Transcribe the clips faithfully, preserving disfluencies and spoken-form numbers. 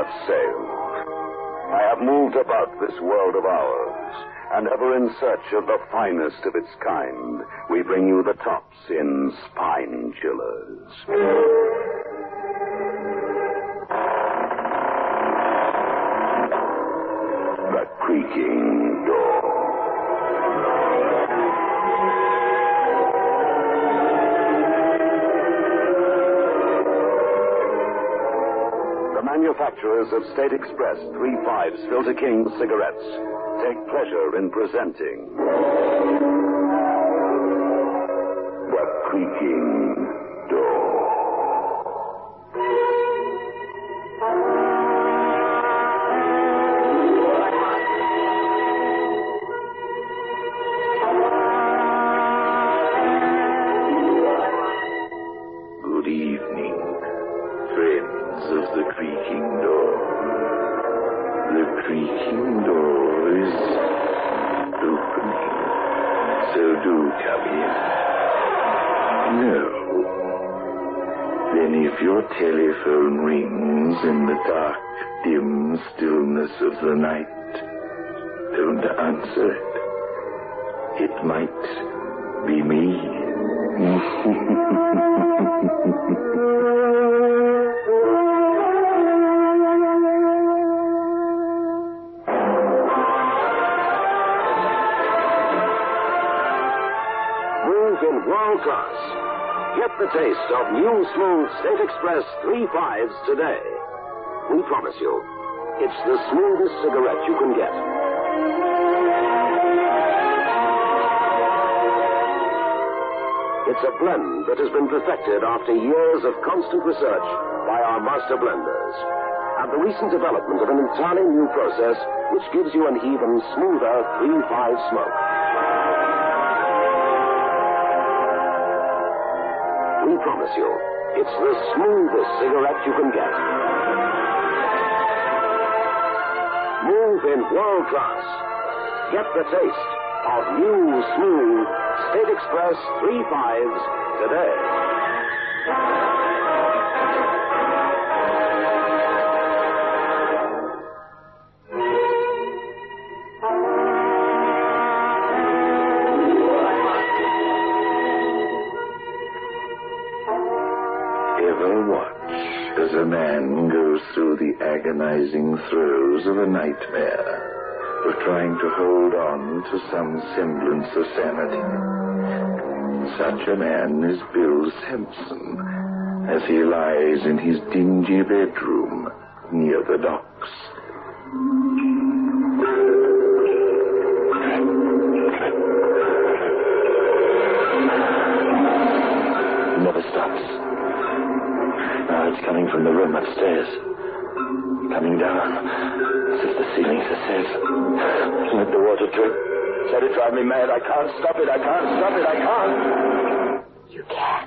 sailed. I have moved about this world of ours, and ever in search of the finest of its kind, we bring you the tops in Spine Chillers. The Creaking Door. Manufacturers of State Express three fives Filter King cigarettes take pleasure in presenting The Creaking Door. Good evening, friends of the creaking door. The creaking door is opening, so do come in. No. Then if your telephone rings in the dark, dim stillness of the night, don't answer it. It might be me. World class. Get the taste of new smooth State Express three fives today. We promise you, it's the smoothest cigarette you can get. It's a blend that has been perfected after years of constant research by our master blenders. And the recent development of an entirely new process which gives you an even smoother three five smoke. We promise you, it's the smoothest cigarette you can get. Move in world class. Get the taste of new, smooth State Express three fives today. As a man goes through the agonizing throes of a nightmare, of trying to hold on to some semblance of sanity. Such a man is Bill Simpson, as he lies in his dingy bedroom near the docks. It never stops. Now it's coming from the room upstairs. Coming down. As if the ceilings are safe. Let the water drip. Let it drive me mad. I can't stop it. I can't stop it. I can't. You can.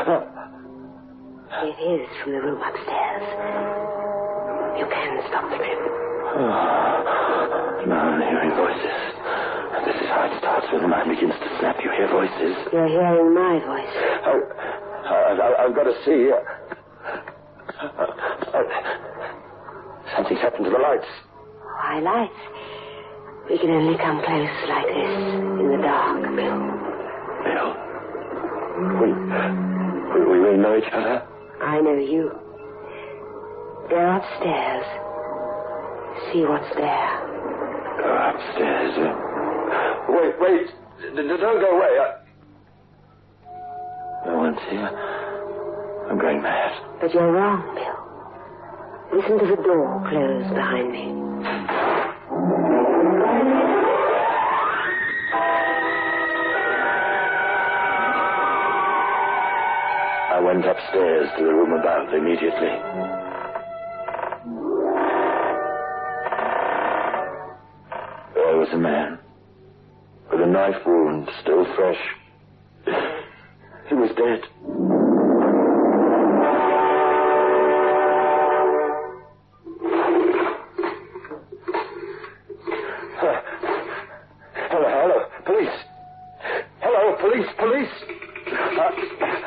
It is from the room upstairs. You can stop the drip. Oh, now I'm hearing voices. This is how it starts when the mind begins to snap. You hear voices. You're hearing my voice. Oh, I've, I've got to see. Uh, uh, something's happened to the lights. Why lights? We can only come close like this in the dark, Bill. Bill? We, we, we know each other? I know you. Go upstairs. See what's there. Go upstairs? Uh, wait, wait. D- don't go away. I... No one's here. I'm going mad. But you're wrong, Bill. Listen to the door close behind me. I went upstairs to the room above immediately. There was a man with a knife wound still fresh. He was dead. Hello, hello, police. Hello, police, police. Uh,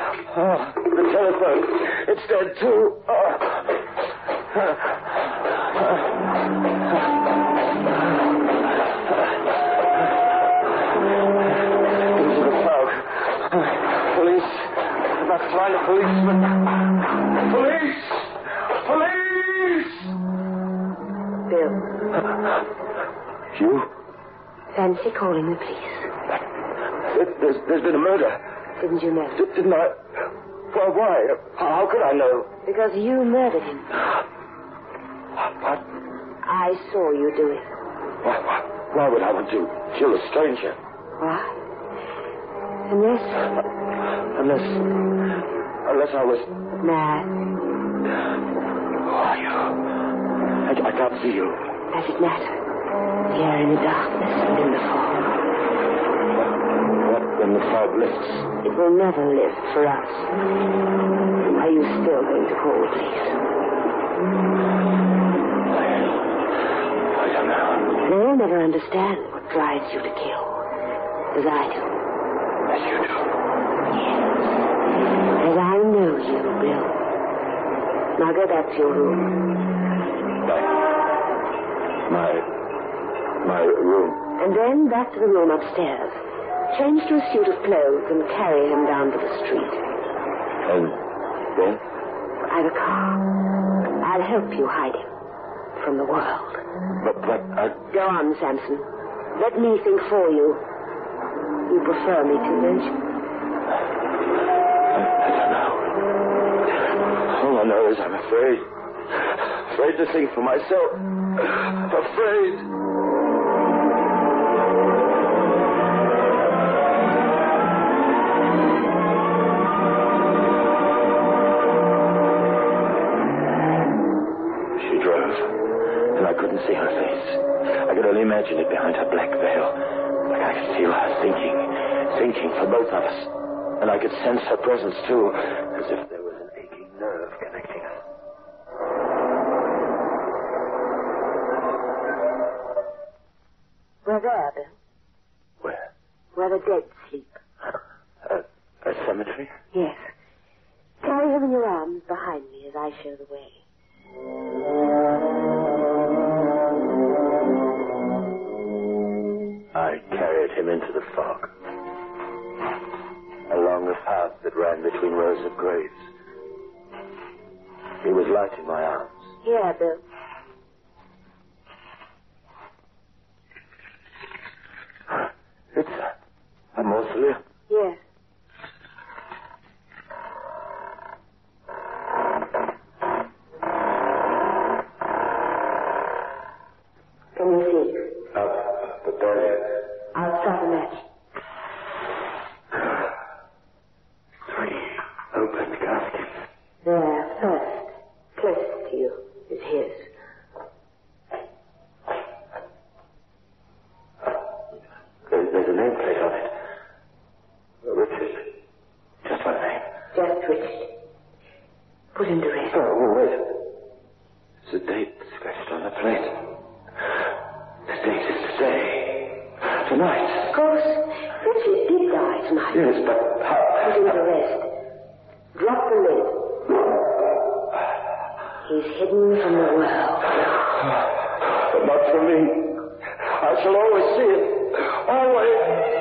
oh, the telephone. It's dead too. Oh. Into the fog. Police. I must find a policeman. Police! Police! Bill. You? Fancy calling the police. There's, there's been a murder. Didn't you know? D- didn't I? Why? Why? How could I know? Because you murdered him. What? I saw you do it. Why, why, why would I want to kill a stranger? Why? Unless... Unless... Unless I was... Mad. Who are you? I, I can't see you. Does it matter? Here in the darkness and in the fog. What when the fog lifts? It will never lift for us. Are you still going to call the police? I, I don't know. They'll never understand what drives you to kill. As I do. As you do? Yes. As I know you, Bill. Now go back to your room. My... My... My room. And then back to the room upstairs. Change to a suit of clothes and carry him down to the street. And then? I've a car. I'll help you hide him from the world. But, but, I... Go on, Samson. Let me think for you. You prefer me to, don't you? I, I don't know. All I know is I'm afraid. Afraid to think for myself. I'm afraid. See her face. I could only imagine it behind her black veil. But I could feel her thinking, thinking for both of us. And I could sense her presence, too, as if there was an aching nerve connecting us. We're there, Bill. Where? Where the dead sleep. A, a cemetery? Yes. Carry him in your arms behind me as I show the way. I carried him into the fog, along the path that ran between rows of graves. He was light in my arms. Here, Bill. It's a, a mausoleum. Yes. Can you see? Up the barrier. I'll start a match. Three open caskets. There, first, closest to you, is his. There, there's a nameplate on it. Richard. Just one name. Just Richard. Put him to rest. Oh, oh, wait. There's a date scratched on the plate. The date is today. Tonight. Of course, Richard did die tonight. Yes, but how? Put him to rest. Drop the lid. He's hidden from the world. But not from me. I shall always see it. Always.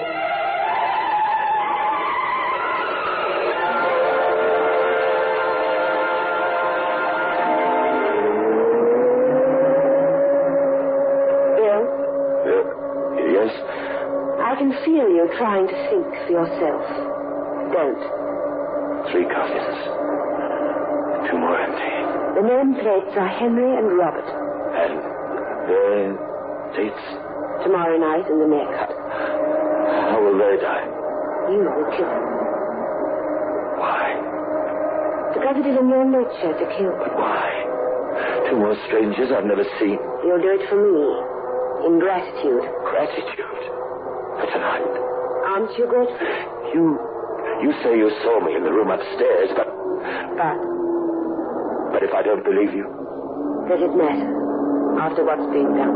I can feel you trying to think for yourself. Don't. Three coffins. Two more empty. The nameplates are Henry and Robert. And their dates? Tomorrow night and the next. How will they die? You will kill them. Why? Because it is in your nature to kill. But why? Two more strangers I've never seen. You'll do it for me. In gratitude. Gratitude? For tonight? Aren't you grateful? You... You say you saw me in the room upstairs, but... But? But if I don't believe you? Does it matter? After what's being done?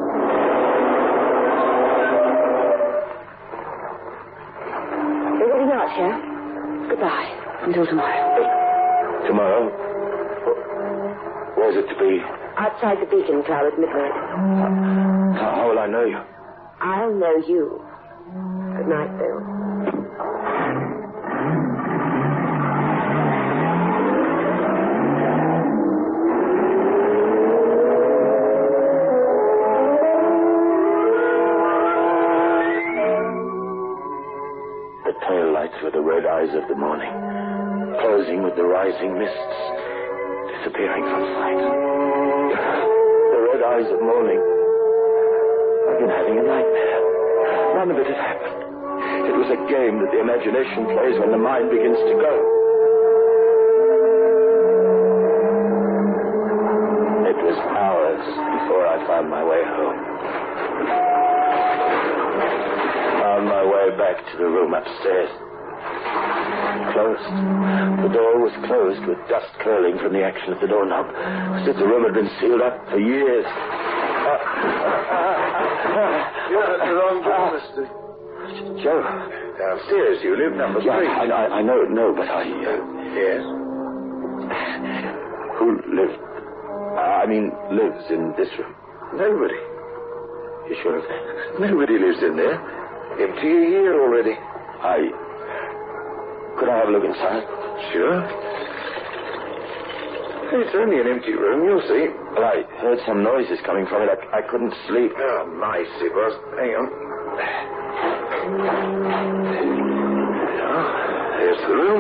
We're getting out here. Goodbye. Until tomorrow. Tomorrow? Where's it to be? Outside the Beacon Club at midnight. How, how will I know you? I'll know you. Good night, Bill. The tail lights were the red eyes of the morning, closing with the rising mists, disappearing from sight. The red eyes of morning. I've been having a nightmare. None of it had happened. It was a game that the imagination plays when the mind begins to go. It was hours before I found my way home. Found my way back to the room upstairs. Closed. The door was closed with dust curling from the action of the doorknob, as if the room had been sealed up for years. You're at the wrong door, Mister Joe. Downstairs, you live number Yeah, three. I, I, I know, no, but I... Uh, Yes? who lived... I mean, lives in this room? Nobody. You sure of that? Nobody lives in there. Empty a year already. I... Could I have a look inside? Sure. It's only an empty room, you'll see. Well, I heard some noises coming from it. I, I couldn't sleep. Oh, nice it was. Hang on. Oh, there's the room.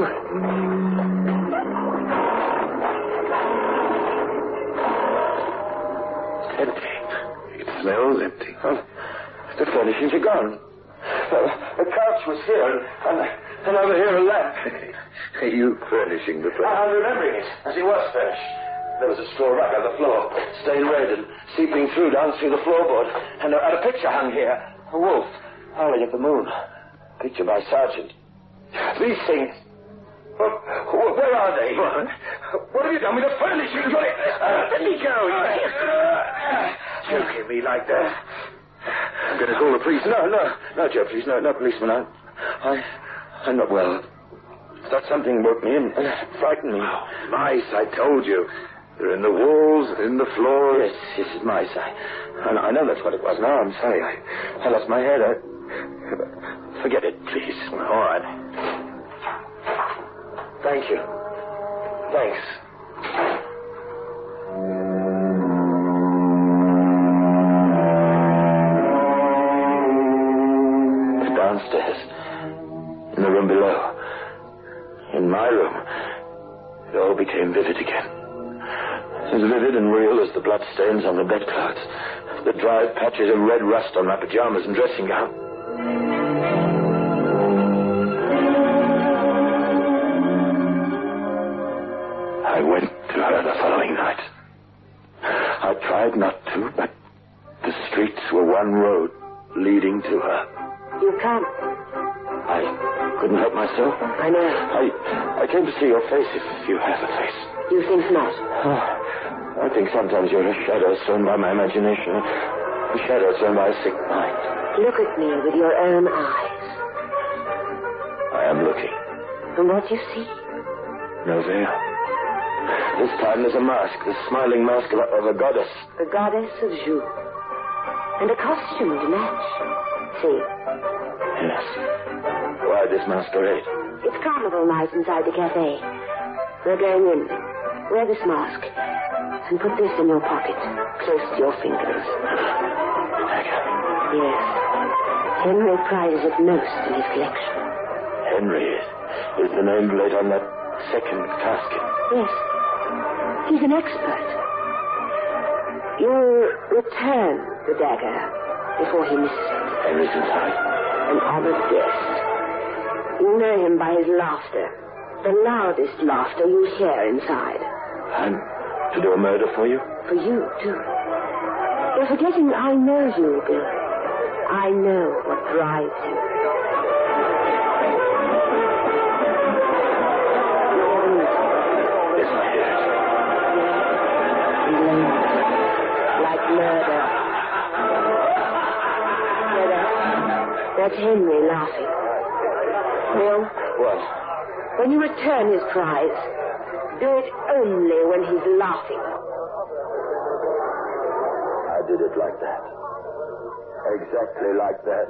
Empty. It smells empty. Oh, the furnishings are gone. Uh, the couch was here, and, and, and over here a lamp. Are you furnishing the place? I'm remembering it, as it was furnished. There was a straw rug on the floor, stained red and seeping through down through the floorboard, and a, and a picture hung here. A wolf howling at the moon. Picture by Sargent. These things... Well, where are they? What? What have you done with the furnishings? Uh, Let me go. Choking me like that. I'm going to call the police. No, no, no, Joe, please, no, no, policeman. I, I, I'm not well. Thought something woke me and uh, frightened me. Oh, mice, I told you. They're in the walls and in the floor. Yes, yes, it's mice. I, I, I know that's what it was. Now I'm sorry. I, I lost my head. I, forget it, please. All right. Thank you. Thanks. Downstairs, in the room below, in my room, it all became vivid again. As vivid and real as the bloodstains on the bedclothes, the dried patches of red rust on my pajamas and dressing gown. I went to her the following night. I tried not to, but the streets were one road leading to her. You come. I couldn't help myself. I know. I I came to see your face, if you have a face. You think not? Oh, I think sometimes you're a shadow thrown by my imagination, a shadow thrown by a sick mind. Look at me with your own eyes. I am looking. And what do you see? No veil. This time there's a mask, the smiling mask of a, of a goddess. The goddess of Ju. And a costume to match. See? Yes. Why this masquerade? It's carnival night inside the cafe. We're going in. Wear this mask. And put this in your pocket, close to your fingers. Dagger. Yes. Henry prizes it most in his collection. Henry is, is the name laid on that second casket. Yes. He's an expert. You'll return the dagger before he misses it. Henry's inside. An honored guest. You know him by his laughter. The loudest laughter you hear inside. I'm to do a murder for you? For you, too. You're forgetting I know you, Bill. I know what drives you. Yes, I hear it. Like murder. Yeah, that's, that's Henry laughing. Bill, What? when you return his prize, do it only when he's laughing. did it like that. Exactly like that.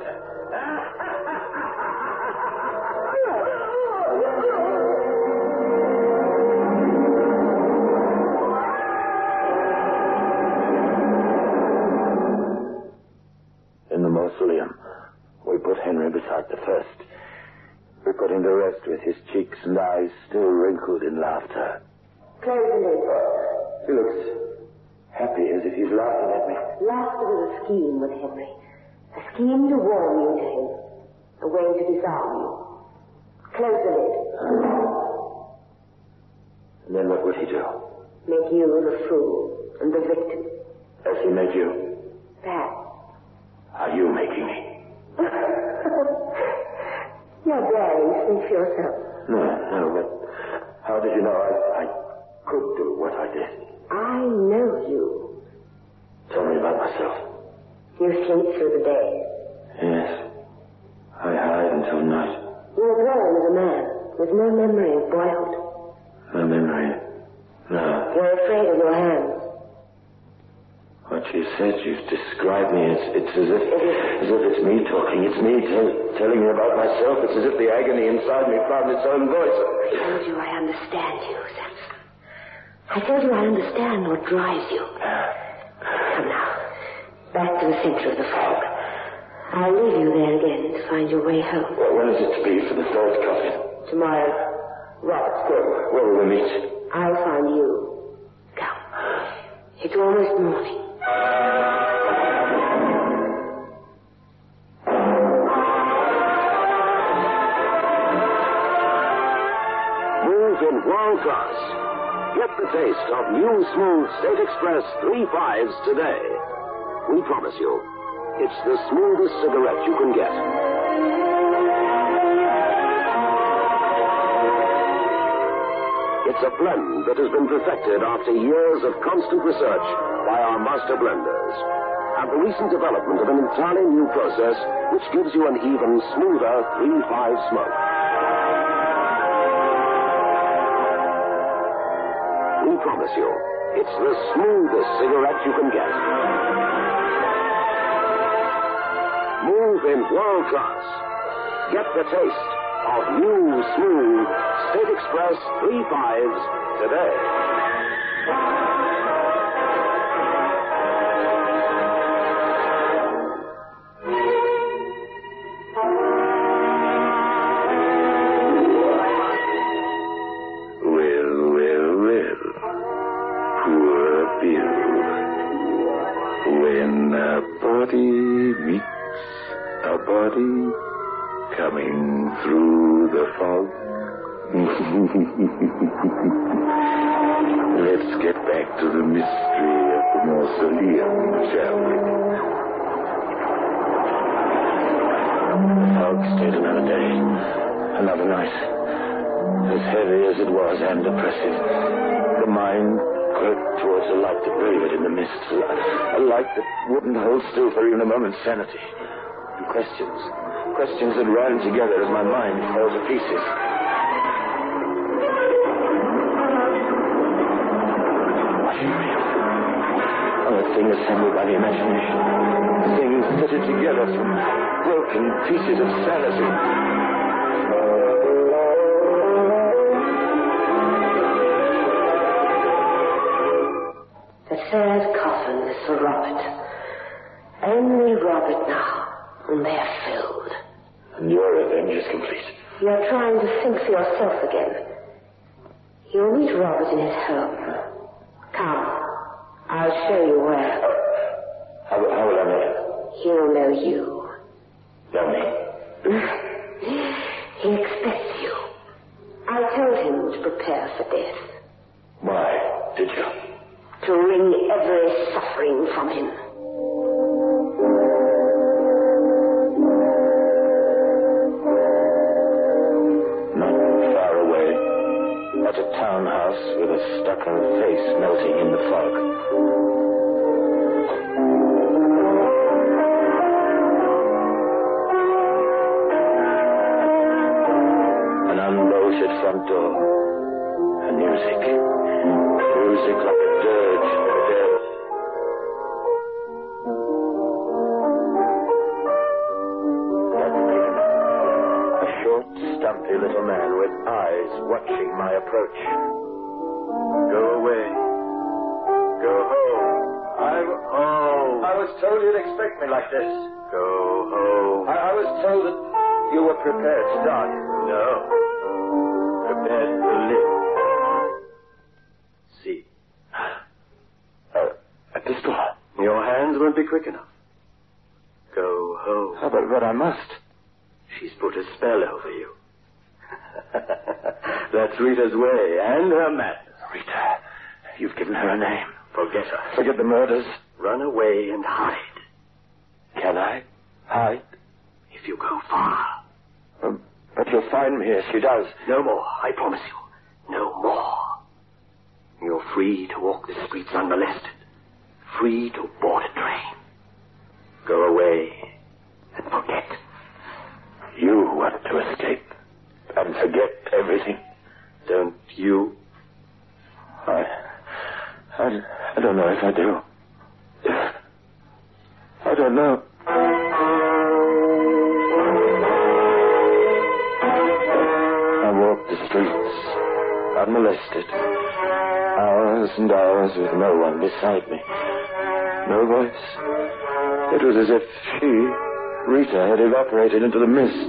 In the mausoleum, we put Henry beside the first. We put him to rest with his cheeks and eyes still wrinkled in laughter. Close the lid. He looks happy, as if he's laughing at me. Laughter was a scheme with Henry. A scheme to warm you to him. A way to disarm you. Close the lid. And then what would he do? Make you the fool and the victim. As he made you? Perhaps. Are you making me? You're daring to think for yourself. No, no, but how did you know I, I could do what I did? I know you. Tell me about myself. You sleep through the day. Yes. I hide until night. You were born as a man, with no memory of boyhood. No memory. No. You're afraid of your hands. What you said, you've described me. It's, it's as if as if it's me talking. It's me tell, telling you about myself. It's as if the agony inside me found its own voice. I told you I understand you, Samson. I told you I understand what drives you. Come now. Back to the center of the fog. I'll leave you there again to find your way home. Well, when is it to be for the third coffin? Tomorrow. Robert. Where, where will we meet? I'll find you. Come. It's almost morning. Move in world class. Get the taste of new smooth State Express three fives today. We promise you, it's the smoothest cigarette you can get. It's a blend that has been perfected after years of constant research by our master blenders. And the recent development of an entirely new process which gives you an even smoother three five smoke. We promise you, it's the smoothest cigarette you can get. Move in world class. Get the taste of new, smooth State Express three fives today. Well, well, well. Poor Bill. When a body meets a body coming through the fog. Let's get back to the mystery of the mausoleum, shall we? The fog stayed another day, another night. As heavy as it was and oppressive. The mind groped towards a light that wavered in the mists, a, a light that wouldn't hold still for even a moment's sanity. And questions, questions that ran together as my mind fell to pieces. What is real? Oh, a thing assembled by the imagination. A thing fitted together from broken pieces of sanity. The third coffin is for Robert. Only Robert now, and they're filled. And your revenge is complete. You're trying to think for yourself again. You'll meet Robert in his home. Come, I'll show you where. How, how will I know him? He'll know you. Know me? He expects you. I told him to prepare for death. Why did you? To wring every suffering from him. Not far away, at a townhouse with a stucco face melting in the fog. An unbolted front door. And music. Music like a dirge of the dead. ghastly little man with eyes watching my approach. Go away. Go home. I'm home. I was told you'd expect me like this. Go home. I, I was told that you were prepared to die. No. Prepared to live. See. Uh, a pistol. Your hands won't be quick enough. Go home. Oh, but, but I must. She's put a spell over you. That's Rita's way, and her madness. Rita, you've given her a name. Forget her. Forget the murders. Run away and hide. Can I hide? If you go far. Um, but you'll find me if she does. No more, I promise you. No more. You're free to walk the streets unmolested. Free to board a train. Go away and forget. You want to escape and forget everything, don't you? I, I, I don't know if I do. I don't know. I walked the streets, unmolested, hours and hours with no one beside me, no voice. It was as if she, Rita, had evaporated into the mist.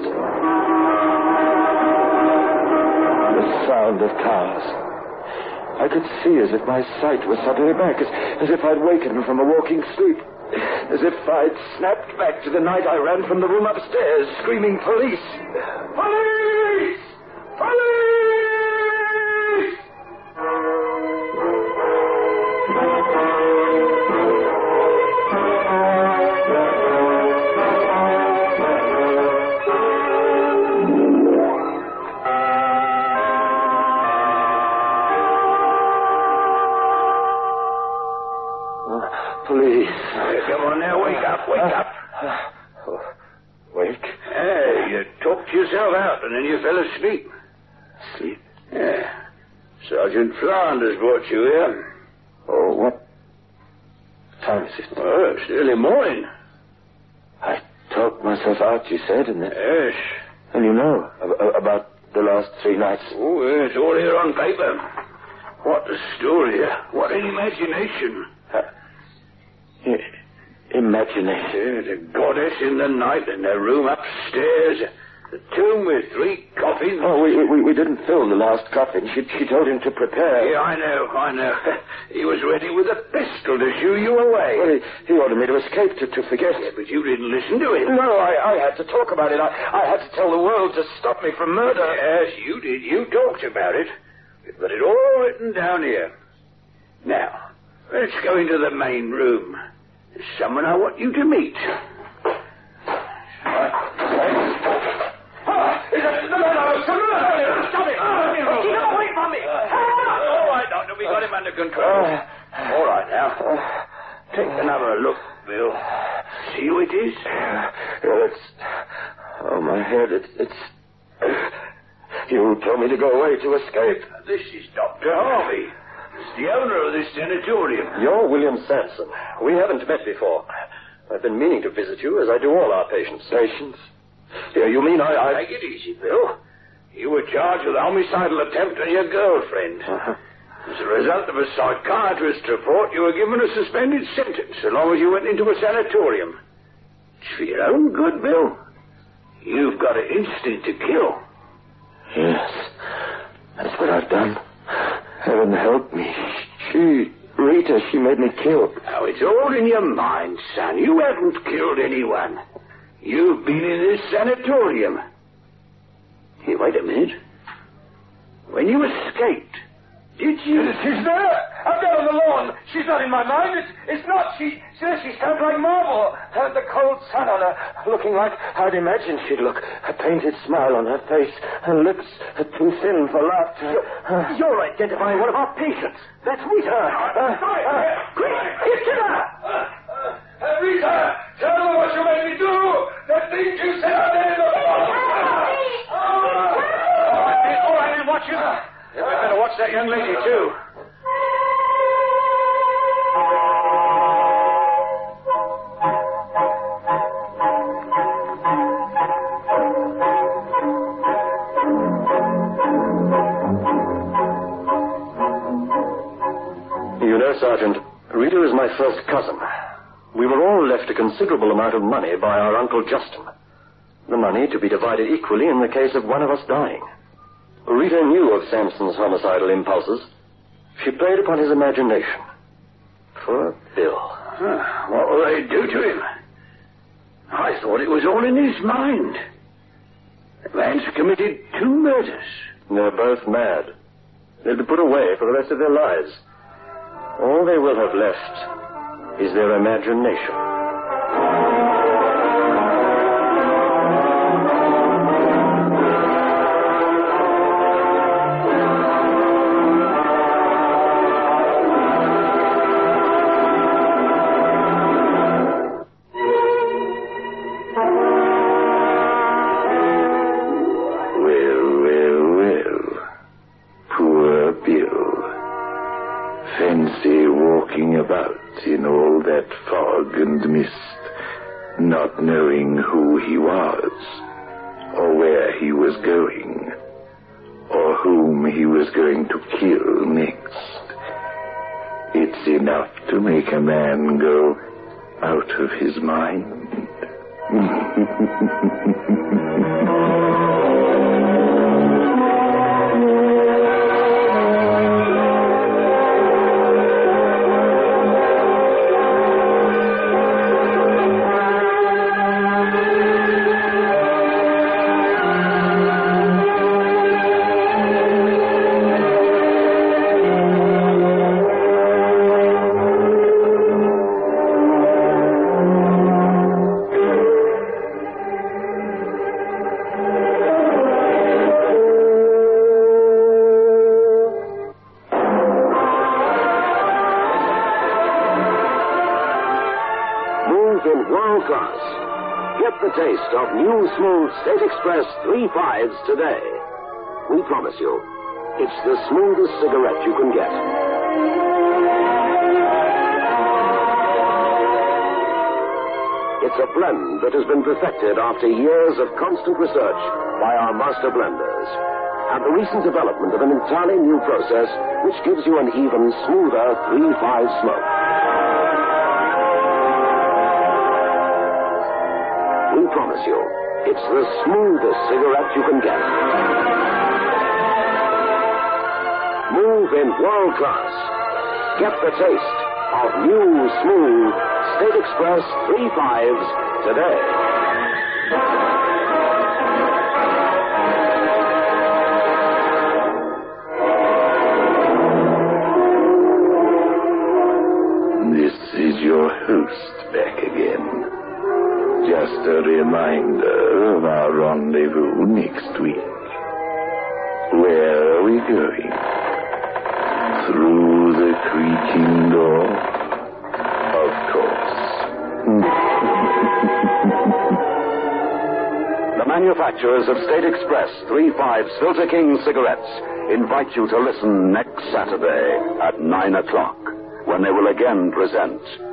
The sound of cars. I could see as if my sight was suddenly back, as, as if I'd wakened from a walking sleep, as if I'd snapped back to the night I ran from the room upstairs, screaming, "Police! Police! Police!" Police. Uh, come on now, wake up, wake uh, up. Uh, oh, wake? Yeah, you talked yourself out and then you fell asleep. Sleep? Yeah. Sergeant Flanders brought you here. Oh, what time is it? Oh, it's early morning. I talked myself out, you said, and then... Yes. And you know ab- about the last three nights. Oh, yeah, it's all here on paper. What a story. What an imagination. Uh, Imagination. The goddess in the night in the room upstairs. The tomb with three coffins. Oh, we we, we didn't fill the last coffin. She, she told him to prepare. Yeah, I know, I know. He was ready with a pistol to shoo you away. Well, he, he ordered me to escape, to, to forget. Yeah, but you didn't listen to him. No, I, I had to talk about it. I, I had to tell the world to stop me from murder. Yes, you did. You talked about it. We've got it all written down here. Now, let's go into the main room. There's someone I want you to meet. Right. Ah, no, no, no, stop it. Keep away from me. All right, Doctor, we got him under control. All right, now. Take another look, Bill. See who it is? Yeah, it's... Oh, my head, it, it's... You told me to go away to escape. This is Doctor Harvey. He's the owner of this sanatorium. You're William Sanson. We haven't met before. I've been meaning to visit you, as I do all our patients. Patients? Yeah, you mean I... I... Take it easy, Bill. You were charged with a homicidal attempt on your girlfriend. Uh-huh. As a result of a psychiatrist's report, you were given a suspended sentence so long as you went into a sanatorium. It's for your own good, Bill. You've got an instinct to kill. Yes, that's what I've done. Heaven help me. She, Rita, she made me kill. Now, it's all in your mind, son. You haven't killed anyone. You've been in this sanatorium. Here, wait a minute. When you escaped, did you... She's there! Up there on the lawn. She's not in my mind. It's, it's not. She, she, she stands like marble. Uh, the cold sun on her, looking like I'd imagined she'd look. A painted smile on her face. Her lips are too thin for laughter. You're, uh, you're identifying one of our patients. That's Rita. Uh, Sorry. Uh, quick, get to her. Uh, uh, Rita, tell me what you made me do. The things you said out there in the lawn. All right, then, watch you. Yeah, we better watch that young lady, too. cousin. We were all left a considerable amount of money by our Uncle Justin. The money to be divided equally in the case of one of us dying. Rita knew of Sampson's homicidal impulses. She played upon his imagination. Poor Bill. Huh, what will they do to him? I thought it was all in his mind. The man's committed two murders. They're both mad. They'll be put away for the rest of their lives. All they will have left is their imagination. Not knowing who he was, or where he was going, or whom he was going to kill next. It's enough to make a man go out of his mind. Taste of new smooth State Express three fives today. We promise you, it's the smoothest cigarette you can get. It's a blend that has been perfected after years of constant research by our master blenders, and the recent development of an entirely new process which gives you an even smoother three five smoke. We promise you, it's the smoothest cigarette you can get. Move in world class. Get the taste of new, smooth State Express three fives today. This is your host back again. Just a reminder of our rendezvous next week. Where are we going? Through the creaking door? Of course. The manufacturers of State Express three fives Filter King cigarettes invite you to listen next Saturday at nine o'clock, when they will again present